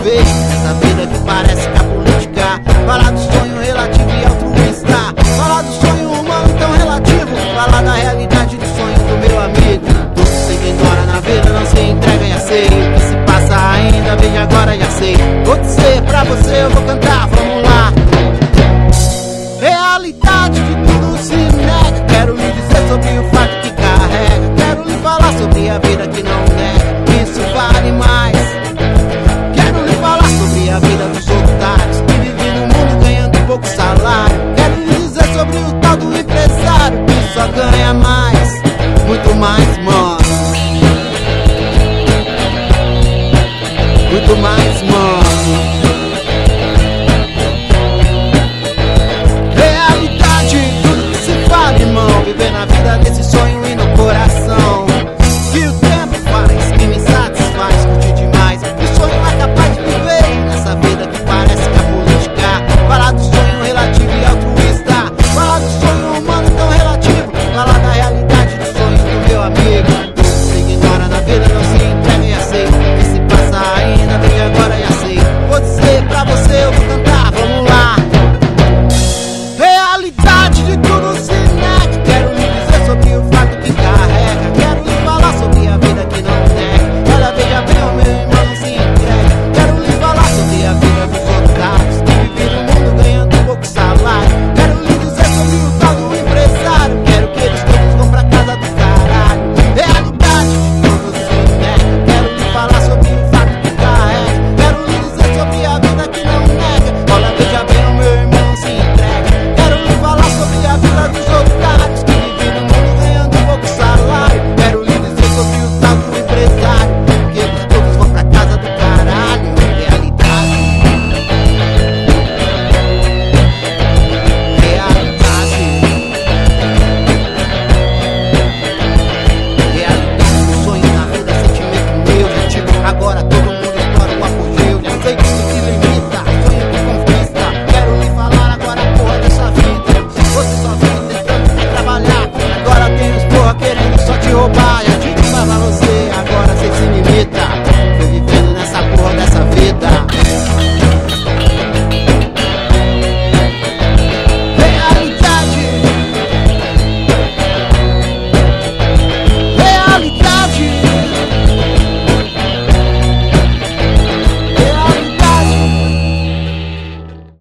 viver essa vida que parece que a política fala do sonho relativo e altruísta, fala do sonho humano tão relativo, fala da realidade do sonho do meu amigo. Tudo se ignora na vida, não se entrega e aceita. O que se passa ainda, veja agora, já sei. Vou dizer pra você, eu vou cantar, vamos lá. Realidade de tudo se nega. Quero lhe dizer sobre o fato que carrega. Quero lhe falar sobre a vida que não nega. Isso vale mais. Quero lhe falar sobre a vida dos otários que vivem no mundo ganhando pouco salário. Quero lhe dizer sobre o tal do empresário que só ganha mais, muito mais, mano. Muito mais, mano.